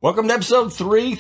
Welcome to episode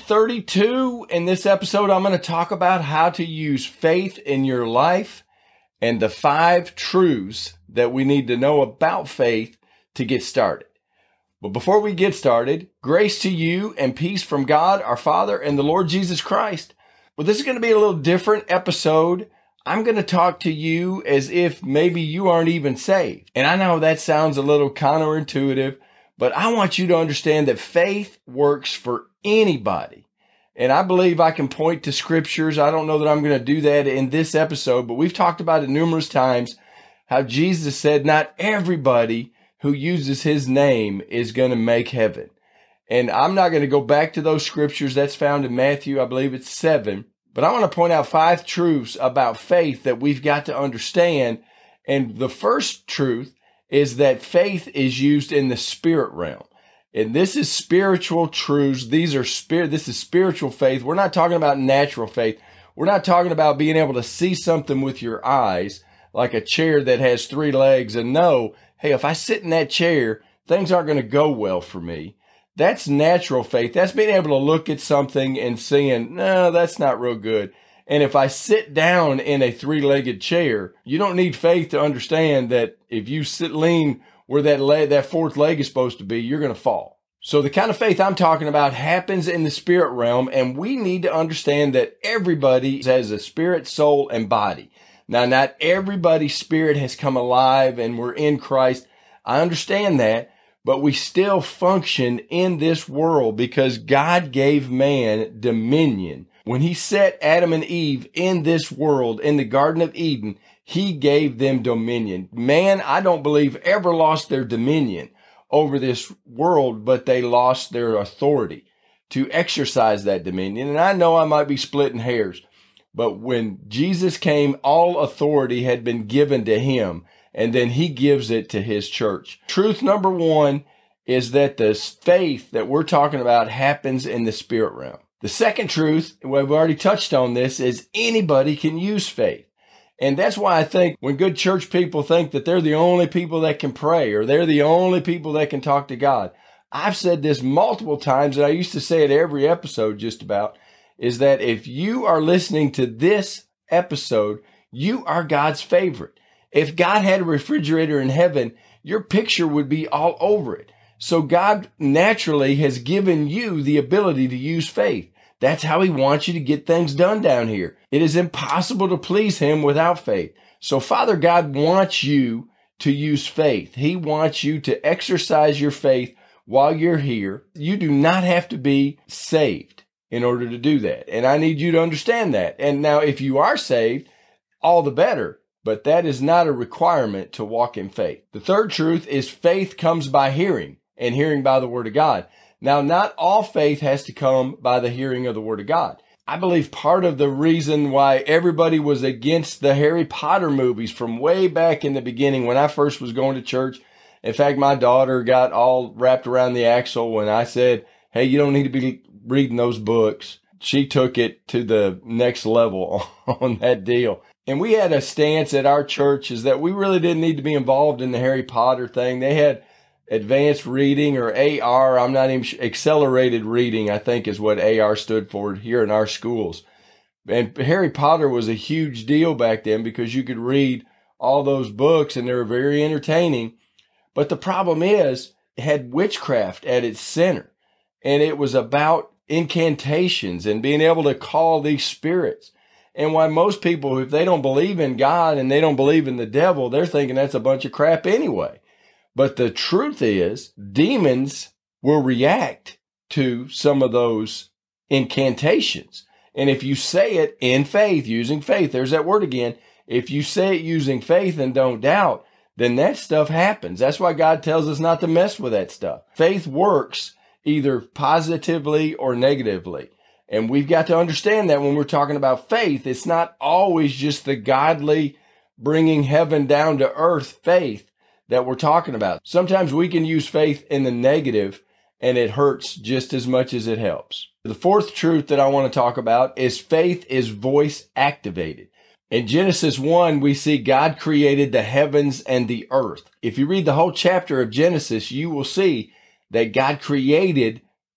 332. In this episode, I'm going to talk about how to use faith in your life and the 5 truths that we need to know about faith to get started. But before we get started, grace to you and peace from God, our Father, and the Lord Jesus Christ. Well, this is going to be a little different episode. I'm going to talk to you as if maybe you aren't even saved. And I know that sounds a little counterintuitive, but I want you to understand that faith works for anybody. And I believe I can point to scriptures. I don't know that I'm going to do that in this episode, but we've talked about it numerous times, how Jesus said not everybody who uses his name is going to make heaven. And I'm not going to go back to those scriptures. That's found in Matthew, I believe it's 7. But I want to point out 5 truths about faith that we've got to understand. And the first truth is that faith is used in the spirit realm. And this is spiritual truths. This is spiritual faith. We're not talking about natural faith. We're not talking about being able to see something with your eyes, like a chair that has 3 legs and know, hey, if I sit in that chair, things aren't going to go well for me. That's natural faith. That's being able to look at something and seeing, no, that's not real good. And if I sit down in a 3-legged chair, you don't need faith to understand that if you lean where that 4th leg is supposed to be, you're going to fall. So the kind of faith I'm talking about happens in the spirit realm, and we need to understand that everybody has a spirit, soul, and body. Now, not everybody's spirit has come alive and we're in Christ. I understand that, but we still function in this world because God gave man dominion. When he set Adam and Eve in this world, in the Garden of Eden, he gave them dominion. Man, I don't believe ever lost their dominion over this world, but they lost their authority to exercise that dominion. And I know I might be splitting hairs, but when Jesus came, all authority had been given to him, and then he gives it to his church. Truth number 1 is that the faith that we're talking about happens in the spirit realm. The second truth, we've already touched on this, is anybody can use faith. And that's why I think when good church people think that they're the only people that can pray or they're the only people that can talk to God. I've said this multiple times, and I used to say it every episode just about, is that if you are listening to this episode, you are God's favorite. If God had a refrigerator in heaven, your picture would be all over it. So God naturally has given you the ability to use faith. That's how he wants you to get things done down here. It is impossible to please him without faith. So Father God wants you to use faith. He wants you to exercise your faith while you're here. You do not have to be saved in order to do that. And I need you to understand that. And now if you are saved, all the better. But that is not a requirement to walk in faith. The third truth is faith comes by hearing, and hearing by the word of God. Now, not all faith has to come by the hearing of the word of God. I believe part of the reason why everybody was against the Harry Potter movies from way back in the beginning when I first was going to church. In fact, my daughter got all wrapped around the axle when I said, hey, you don't need to be reading those books. She took it to the next level on that deal. And we had a stance at our church is that we really didn't need to be involved in the Harry Potter thing. They had advanced reading or AR. I'm not even accelerated reading, I think is what AR stood for here in our schools. And Harry Potter was a huge deal back then because you could read all those books and they were very entertaining. But the problem is it had witchcraft at its center. And it was about incantations and being able to call these spirits. And why most people, if they don't believe in God and they don't believe in the devil, they're thinking that's a bunch of crap anyway. But the truth is, demons will react to some of those incantations. And if you say it in faith, using faith, there's that word again. If you say it using faith and don't doubt, then that stuff happens. That's why God tells us not to mess with that stuff. Faith works either positively or negatively. And we've got to understand that when we're talking about faith, it's not always just the godly bringing heaven down to earth faith that we're talking about. Sometimes we can use faith in the negative and it hurts just as much as it helps. The fourth truth that I want to talk about is faith is voice activated. In Genesis 1, we see God created the heavens and the earth. If you read the whole chapter of Genesis, you will see that God created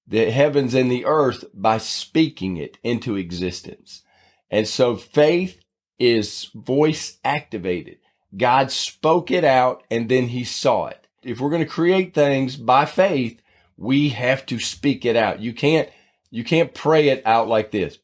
the heavens and the earth by speaking it into existence. And so faith is voice activated. God spoke it out and then he saw it. If we're going to create things by faith, we have to speak it out. You can't pray it out like this.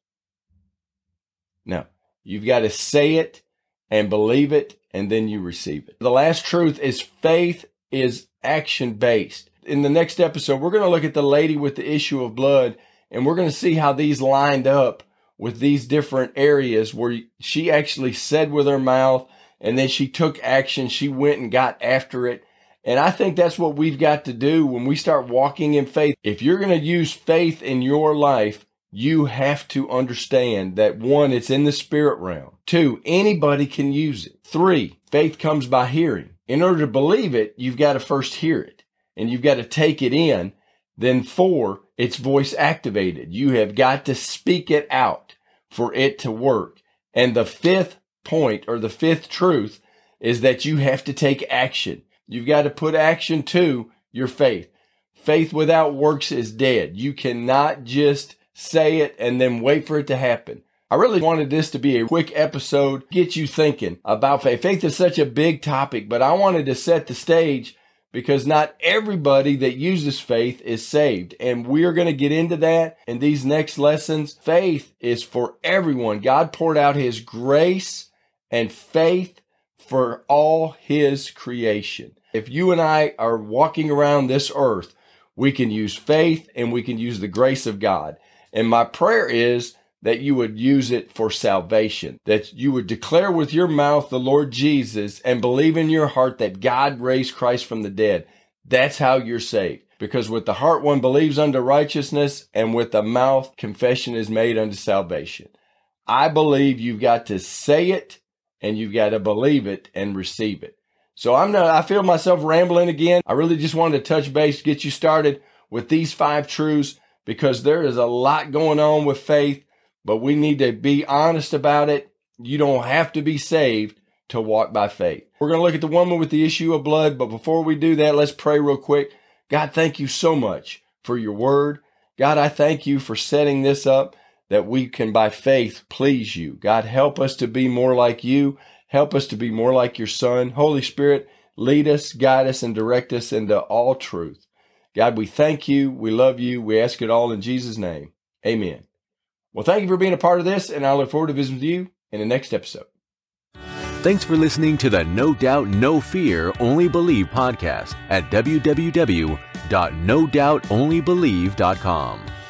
No, you've got to say it and believe it, and then you receive it. The last truth is faith is action-based. In the next episode, we're going to look at the lady with the issue of blood, and we're going to see how these lined up with these different areas where she actually said with her mouth, and then she took action. She went and got after it. And I think that's what we've got to do when we start walking in faith. If you're going to use faith in your life, you have to understand that 1, it's in the spirit realm. 2, anybody can use it. 3, faith comes by hearing. In order to believe it, you've got to first hear it and you've got to take it in. Then 4, it's voice activated. You have got to speak it out for it to work. And the 5th point, or the 5th truth, is that you have to take action. You've got to put action to your faith. Faith without works is dead. You cannot just say it and then wait for it to happen. I really wanted this to be a quick episode, get you thinking about faith. Faith is such a big topic, but I wanted to set the stage because not everybody that uses faith is saved. And we're going to get into that in these next lessons. Faith is for everyone. God poured out his grace and faith for all his creation. If you and I are walking around this earth, we can use faith and we can use the grace of God. And my prayer is that you would use it for salvation, that you would declare with your mouth the Lord Jesus and believe in your heart that God raised Christ from the dead. That's how you're saved. Because with the heart one believes unto righteousness, and with the mouth confession is made unto salvation. I believe you've got to say it and you've got to believe it and receive it. So I feel myself rambling again. I really just wanted to touch base, get you started with these 5 truths, because there is a lot going on with faith, but we need to be honest about it. You don't have to be saved to walk by faith. We're going to look at the woman with the issue of blood, but before we do that, let's pray real quick. God, thank you so much for your word. God, I thank you for setting this up that we can by faith please you. God, help us to be more like you. Help us to be more like your Son. Holy Spirit, lead us, guide us, and direct us into all truth. God, we thank you. We love you. We ask it all in Jesus' name. Amen. Well, thank you for being a part of this, and I look forward to visiting with you in the next episode. Thanks for listening to the No Doubt, No Fear, Only Believe podcast at www.nodoubtonlybelieve.com.